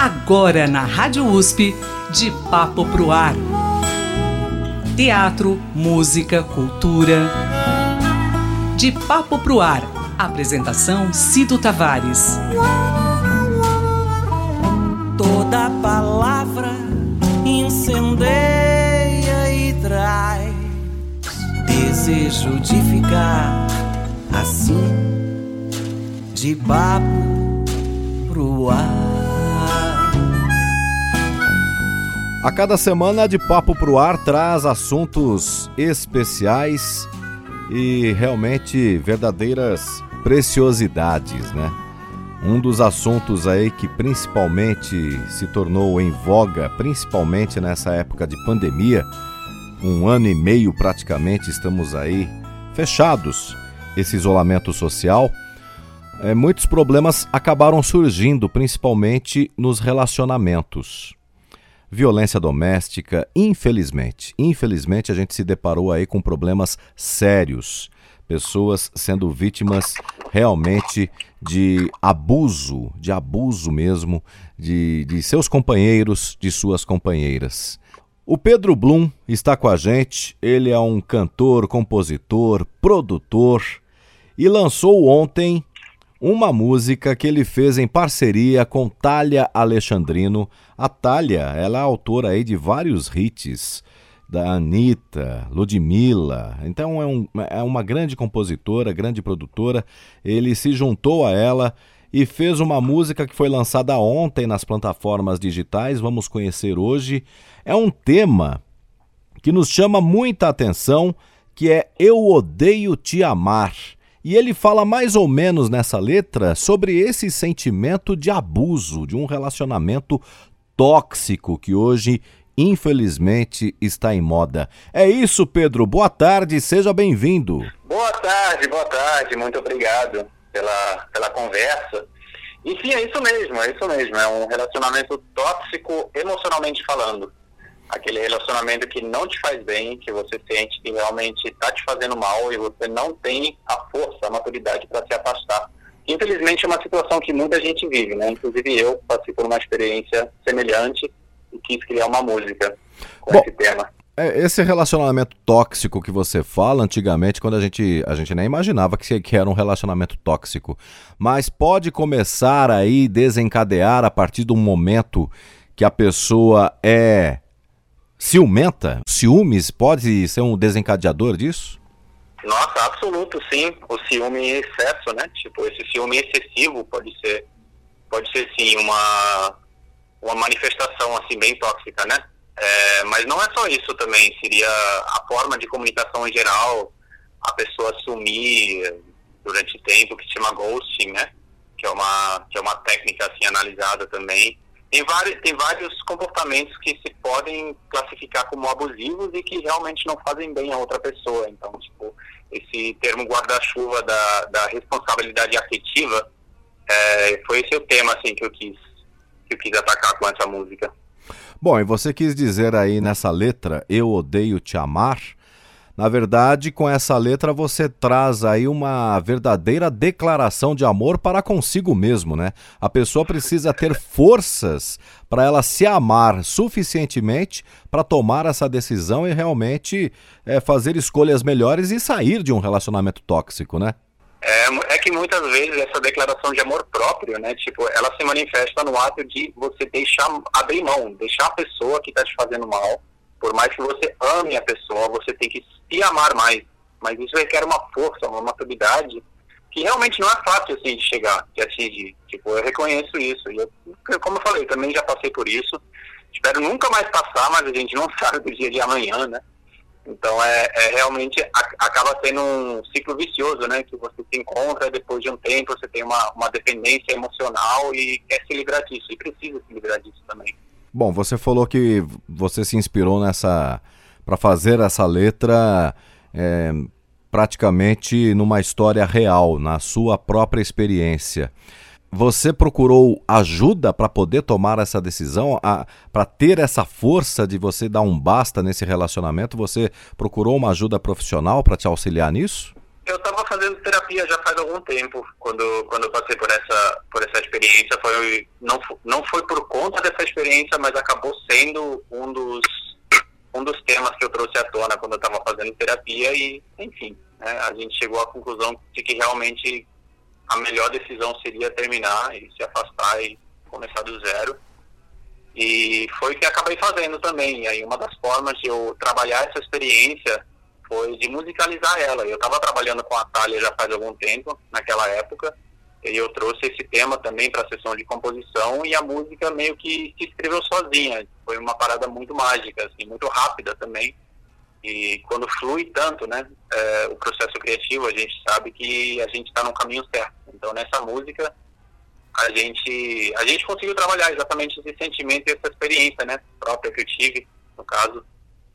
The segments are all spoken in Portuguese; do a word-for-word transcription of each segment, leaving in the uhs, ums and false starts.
Agora na Rádio U S P, De Papo Pro Ar. Teatro, música, cultura. De Papo Pro Ar. Apresentação Cido Tavares. Toda palavra incendeia e traz desejo de ficar assim, de papo pro ar. A cada semana, De Papo Pro Ar traz assuntos especiais e realmente verdadeiras preciosidades, né? Um dos assuntos aí que principalmente se tornou em voga, principalmente nessa época de pandemia, um ano e meio praticamente estamos aí fechados, esse isolamento social, é, muitos problemas acabaram surgindo, principalmente nos relacionamentos. Violência doméstica, infelizmente, infelizmente a gente se deparou aí com problemas sérios, pessoas sendo vítimas realmente de abuso, de abuso mesmo, de, de seus companheiros, de suas companheiras. O Pedro Blum está com a gente, ele é um cantor, compositor, produtor e lançou ontem uma música que ele fez em parceria com Thalia Alexandrino. A Thalia, ela é autora aí de vários hits, da Anitta, Ludmilla, então é, um, é uma grande compositora, grande produtora. Ele se juntou a ela e fez uma música que foi lançada ontem nas plataformas digitais, vamos conhecer hoje. É um tema que nos chama muita atenção, que é Eu Odeio Te Amar. E ele fala mais ou menos nessa letra sobre esse sentimento de abuso, de um relacionamento tóxico que hoje, infelizmente, está em moda. É isso, Pedro. Boa tarde, seja bem-vindo. Boa tarde, boa tarde. Muito obrigado pela, pela conversa. E sim, é isso mesmo, é isso mesmo. É um relacionamento tóxico emocionalmente falando. Aquele relacionamento que não te faz bem, que você sente que realmente está te fazendo mal e você não tem a força, a maturidade para se afastar. Infelizmente é uma situação que muita gente vive, né? Inclusive eu passei por uma experiência semelhante e quis criar uma música com Bom, esse tema. Esse relacionamento tóxico que você fala, antigamente, quando a gente, a gente nem imaginava que, que era um relacionamento tóxico, mas pode começar aí, desencadear a partir do momento que a pessoa é ciumenta? Ciúmes pode ser um desencadeador disso? Nossa, absoluto, sim. O ciúme em excesso, né? Tipo, esse ciúme excessivo pode ser, pode ser sim, uma, uma manifestação, assim, bem tóxica, né? É, mas não é só isso também, seria a forma de comunicação em geral, a pessoa sumir durante tempo, que se chama ghosting, né? Que é uma, que é uma técnica, assim, analisada também. Tem vários, tem vários comportamentos que se podem classificar como abusivos e que realmente não fazem bem a outra pessoa. Então, tipo, esse termo guarda-chuva da, da responsabilidade afetiva, é, foi esse o tema, assim, que eu quis, que eu quis atacar com essa música. Bom, e você quis dizer aí nessa letra, Eu Odeio Te Amar. Na verdade, com essa letra você traz aí uma verdadeira declaração de amor para consigo mesmo, né? A pessoa precisa ter forças para ela se amar suficientemente para tomar essa decisão e realmente é, fazer escolhas melhores e sair de um relacionamento tóxico, né? É, é que muitas vezes essa declaração de amor próprio, né? Tipo, ela se manifesta no ato de você deixar, abrir mão, deixar a pessoa que está te fazendo mal. Por mais que você ame a pessoa, você tem que se amar mais. Mas isso requer uma força, uma maturidade, que realmente não é fácil, assim, de chegar, de atingir. Tipo, eu reconheço isso. E eu, como eu falei, também já passei por isso. Espero nunca mais passar, mas a gente não sabe do dia de amanhã, né? Então, é, é realmente, a, acaba sendo um ciclo vicioso, né? Que você se encontra, depois de um tempo, você tem uma, uma dependência emocional e quer se livrar disso. E precisa se livrar disso também. Bom, você falou que você se inspirou nessa para fazer essa letra é, praticamente numa história real, na sua própria experiência. Você procurou ajuda para poder tomar essa decisão, para ter essa força de você dar um basta nesse relacionamento? Você procurou uma ajuda profissional para te auxiliar nisso? Eu estava fazendo terapia já faz algum tempo, quando, quando eu passei por essa, por essa experiência. Foi, não, não foi por conta dessa experiência, mas acabou sendo um dos, um dos temas que eu trouxe à tona quando eu estava fazendo terapia e, enfim, né, a gente chegou à conclusão de que realmente a melhor decisão seria terminar e se afastar e começar do zero. E foi o que acabei fazendo também. E aí uma das formas de eu trabalhar essa experiência foi de musicalizar ela. Eu estava trabalhando com a Thalia já faz algum tempo, naquela época, e eu trouxe esse tema também para a sessão de composição e a música meio que se escreveu sozinha. Foi uma parada muito mágica, assim, muito rápida também. E quando flui tanto, né, é, o processo criativo, a gente sabe que a gente está no caminho certo. Então nessa música a gente, a gente conseguiu trabalhar exatamente esse sentimento e essa experiência, né, própria que eu tive, no caso,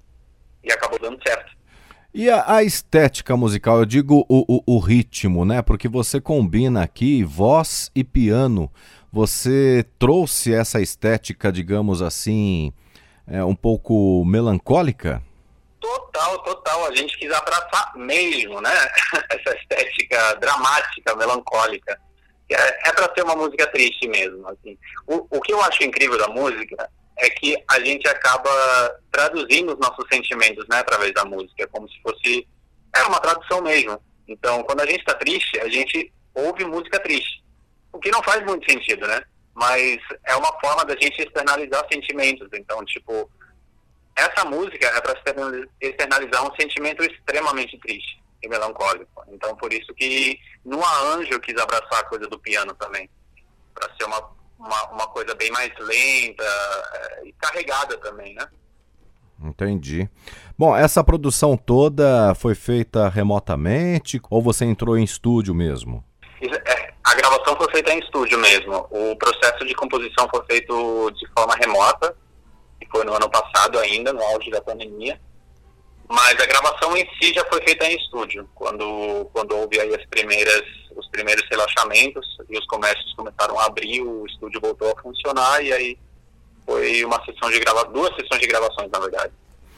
e acabou dando certo. E a, a estética musical, eu digo o, o, o ritmo, né? Porque você combina aqui voz e piano. Você trouxe essa estética, digamos assim, é, um pouco melancólica? Total, total. A gente quis abraçar mesmo, né? Essa estética dramática, melancólica. É, é para ser uma música triste mesmo. Assim. O, o que eu acho incrível da música é que a gente acaba traduzindo os nossos sentimentos, né, através da música, como se fosse é uma tradução mesmo. Então, quando a gente está triste, a gente ouve música triste, o que não faz muito sentido, né? Mas é uma forma da gente externalizar sentimentos. Então, tipo, essa música é para externalizar um sentimento extremamente triste e melancólico. Então, por isso que no Arranjo eu quis abraçar a coisa do piano também, para ser uma Uma, uma coisa bem mais lenta é, e carregada também, né? Entendi. Bom, essa produção toda foi feita remotamente ou você entrou em estúdio mesmo? É, a gravação foi feita em estúdio mesmo. O processo de composição foi feito de forma remota, que foi no ano passado ainda, no auge da pandemia. Mas a gravação em si já foi feita em estúdio, quando, quando houve aí as primeiras, os primeiros relaxamentos e os comércios começaram a abrir, o estúdio voltou a funcionar e aí foi uma sessão de gravação, duas sessões de gravações, na verdade,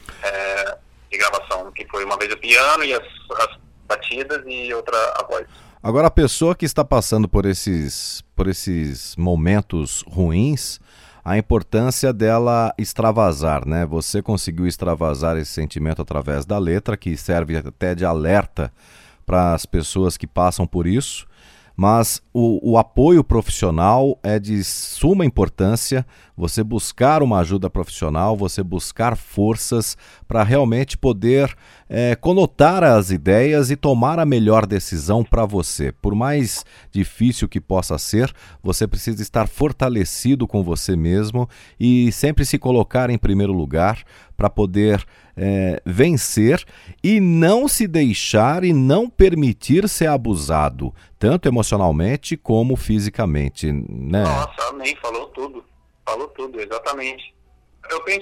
é, de gravação, que foi uma vez o piano e as, as batidas e outra a voz. Agora, a pessoa que está passando por esses, por esses momentos ruins, a importância dela extravasar, né? Você conseguiu extravasar esse sentimento através da letra, que serve até de alerta para as pessoas que passam por isso, mas o, o apoio profissional é de suma importância, você buscar uma ajuda profissional, você buscar forças para realmente poder é, conotar as ideias e tomar a melhor decisão para você. Por mais difícil que possa ser, você precisa estar fortalecido com você mesmo e sempre se colocar em primeiro lugar para poder é, vencer e não se deixar e não permitir ser abusado, tanto emocionalmente como fisicamente, né? Nossa, amém, falou tudo, falou tudo, exatamente. Eu penso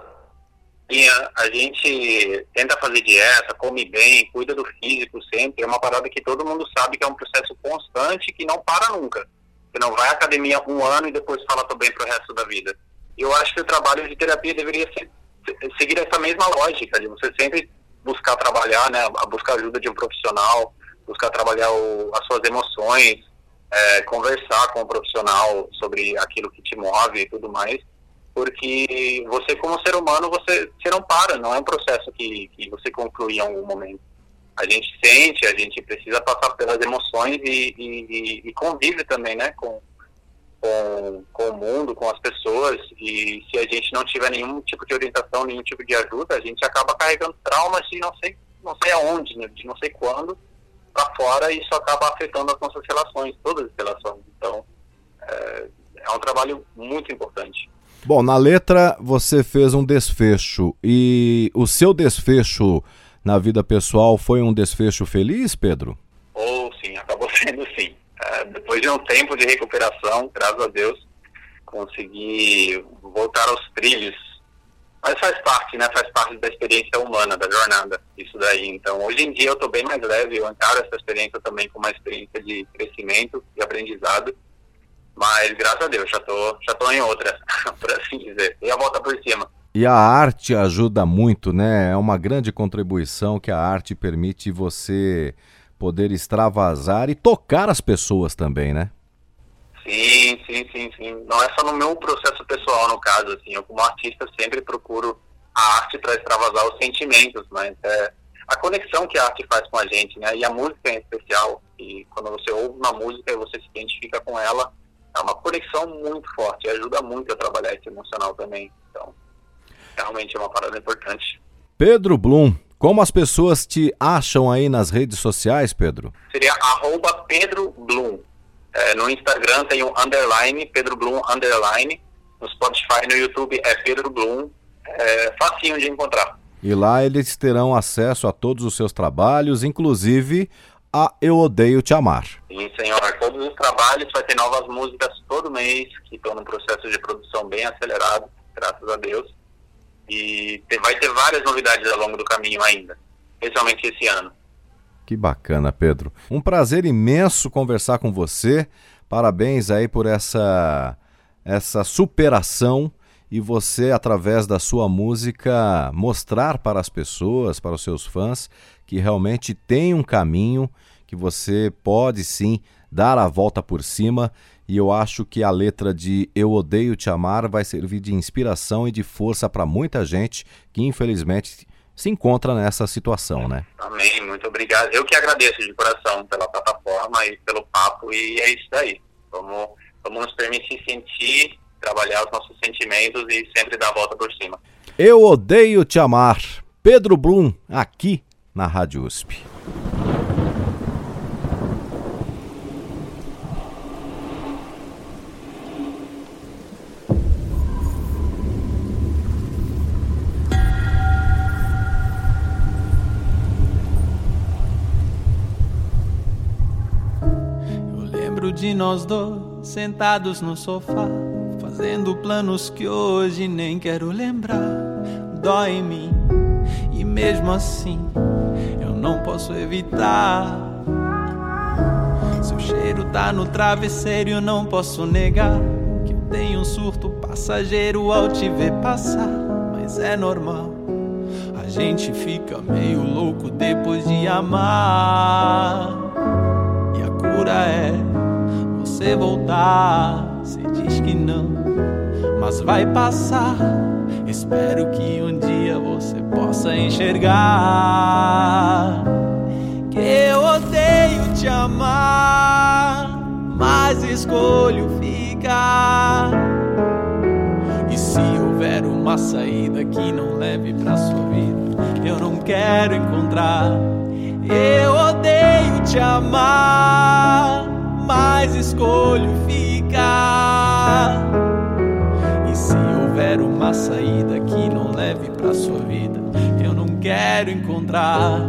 assim, a gente tenta fazer dieta, come bem, cuida do físico sempre, é uma parada que todo mundo sabe que é um processo constante que não para nunca. Você não vai à academia um ano e depois fala tô bem pro resto da vida. Eu acho que o trabalho de terapia deveria ser seguir essa mesma lógica de você sempre buscar trabalhar, né, buscar ajuda de um profissional, buscar trabalhar o, as suas emoções, é, conversar com o profissional sobre aquilo que te move e tudo mais, porque você como ser humano, você, você não para, não é um processo que, que você conclui em algum momento. A gente sente, a gente precisa passar pelas emoções e, e, e convive também, né, com Com, com o mundo, com as pessoas, e se a gente não tiver nenhum tipo de orientação, nenhum tipo de ajuda, a gente acaba carregando traumas de não sei, não sei aonde, né, de não sei quando, para fora, e isso acaba afetando as nossas relações, todas as relações. Então, é, é um trabalho muito importante. Bom, na letra você fez um desfecho, e o seu desfecho na vida pessoal foi um desfecho feliz, Pedro? Ou sim, acabou sendo sim. É, depois de um tempo de recuperação, graças a Deus, consegui voltar aos trilhos. Mas faz parte, né? Faz parte da experiência humana, da jornada, isso daí. Então, hoje em dia eu estou bem mais leve, eu encaro essa experiência também como uma experiência de crescimento e aprendizado. Mas, graças a Deus, já tô, já tô em outra, por assim dizer. E a volta por cima. E a arte ajuda muito, né? É uma grande contribuição que a arte permite você poder extravasar e tocar as pessoas também, né? Sim, sim, sim, sim. Não é só no meu processo pessoal, no caso, assim, eu como artista sempre procuro a arte para extravasar os sentimentos, mas é a conexão que a arte faz com a gente, né? E a música em especial, e quando você ouve uma música e você se identifica com ela, é uma conexão muito forte, ajuda muito a trabalhar esse emocional também. Então, realmente é uma parada importante. Pedro Blum, como as pessoas te acham aí nas redes sociais, Pedro? Seria arroba Pedro Blum. É, no Instagram tem um underline, Pedro Blum underline. No Spotify e no YouTube é Pedro Blum. É facinho de encontrar. E lá eles terão acesso a todos os seus trabalhos, inclusive a Eu Odeio Te Amar. Sim, senhor. Todos os trabalhos, vai ter novas músicas todo mês, que estão num processo de produção bem acelerado, graças a Deus. E vai ter várias novidades ao longo do caminho ainda, especialmente esse ano. Que bacana, Pedro. Um prazer imenso conversar com você. Parabéns aí por essa, essa superação e você, através da sua música, mostrar para as pessoas, para os seus fãs, que realmente tem um caminho, que você pode sim dar a volta por cima. E eu acho que a letra de Eu Odeio Te Amar vai servir de inspiração e de força para muita gente que infelizmente se encontra nessa situação, né? Amém, muito obrigado. Eu que agradeço de coração pela plataforma e pelo papo, e é isso daí. Vamos, vamos nos permitir sentir, trabalhar os nossos sentimentos e sempre dar a volta por cima. Eu Odeio Te Amar, Pedro Blum, aqui na Rádio U S P. De nós dois sentados no sofá, fazendo planos que hoje nem quero lembrar. Dói em mim e mesmo assim eu não posso evitar. Seu cheiro tá no travesseiro e eu não posso negar que eu tenho um surto passageiro ao te ver passar. Mas é normal, a gente fica meio louco depois de amar. E a cura é você voltar. Você diz que não, mas vai passar. Espero que um dia você possa enxergar que eu odeio te amar, mas escolho ficar. E se houver uma saída que não leve pra sua vida, eu não quero encontrar. Eu odeio te amar, mas escolho ficar. E se houver uma saída que não leve pra sua vida, eu não quero encontrar.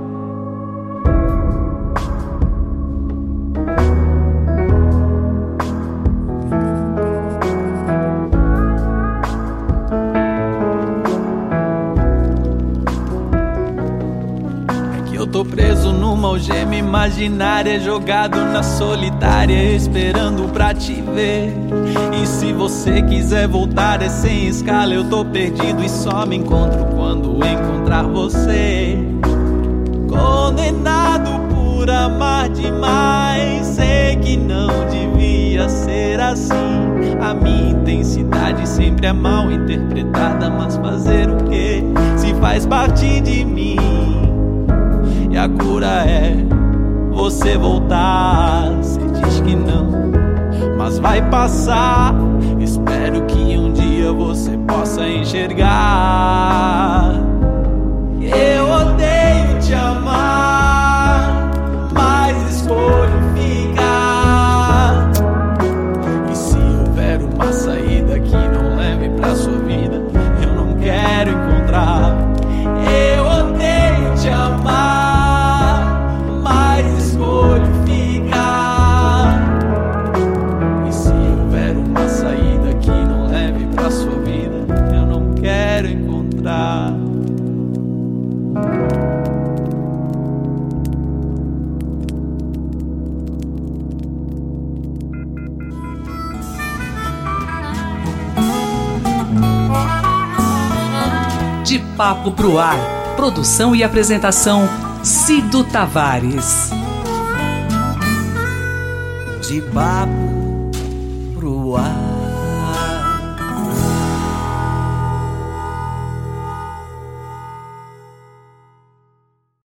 Tô preso numa algema imaginária, jogado na solitária, esperando pra te ver. E se você quiser voltar é sem escala, eu tô perdido e só me encontro quando encontrar você. Condenado por amar demais, sei que não devia ser assim. A minha intensidade sempre é mal interpretada, mas fazer o quê? Se faz parte de mim. E a cura é você voltar. Você diz que não, mas vai passar. Espero que um dia você possa enxergar. Eu odeio te amar, mas escolho ficar. E se houver uma saída que não leve pra sua vida, eu não quero encontrar. Eu odeio te amar, mas escolho ficar. E se houver uma saída que não leve pra sua vida, eu não quero encontrar. De Papo pro Ar, produção e apresentação Cido Tavares. de papo pro ar.